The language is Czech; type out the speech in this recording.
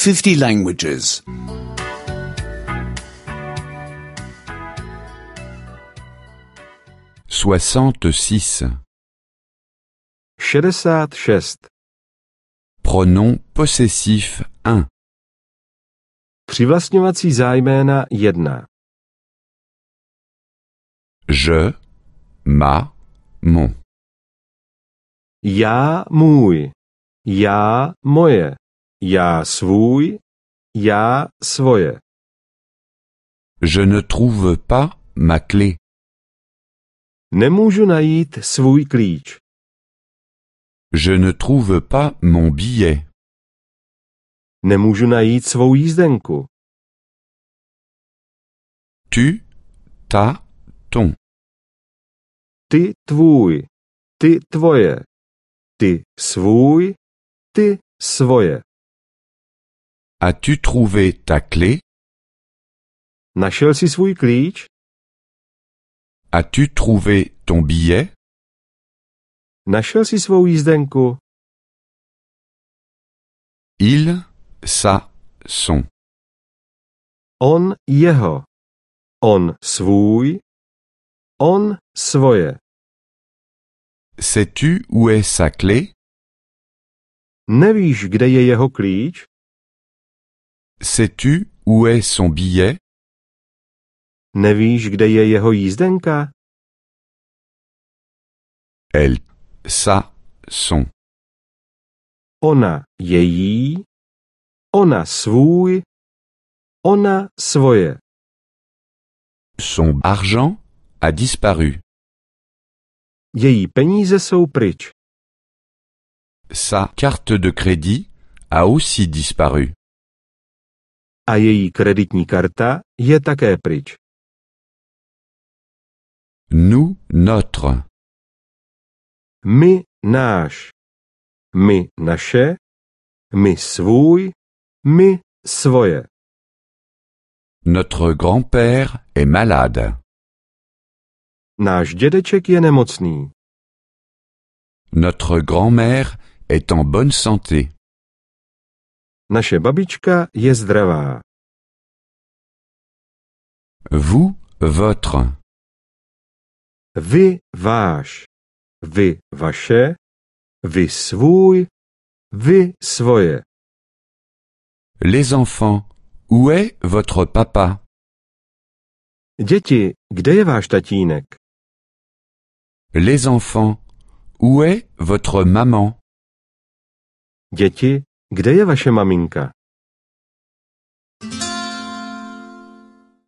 50 languages. 66. 66. Pronom possessif 1. Přivlastňovací zájména 1. Je, ma, mon. Já můj, já moje, já svůj, já svoje. Je ne trouve pas ma clé. Nemůžu najít svůj klíč. Je ne trouve pas mon billet. Nemůžu najít svou jízdenku. Tu, ta, ton. Ty tvůj, ty tvoje, ty svůj, ty svoje. As-tu trouvé ta clé? Našel jsi svůj klíč? As-tu trouvé ton billet? Našel jsi svou jízdenku? Il, sa, son. On jeho, on svůj, on svoje. Sais-tu où est sa clé? Nevíš, kde je jeho klíč? Sais-tu où est son billet? Nevíš, kde je jeho jízdenka? Elle, sa, son. Ona její, ona svůj, ona svoje. Son argent a disparu. Její peníze jsou pryč. Sa carte de crédit a aussi disparu. A její kreditní karta je také pryč. Nous, notre. My náš, my naše, my svůj, my svoje. Notre grand-père est malade. Náš dědeček je nemocný. Notre grand-mère est en bonne santé. Naše babička je zdravá. Vous, votre. Vy váš, vy vaše, vy svůj, vy svoje. Les enfants, où est votre papa? Děti, kde je váš tatínek? Les enfants, où est votre maman? Děti, kde je vaše maminka?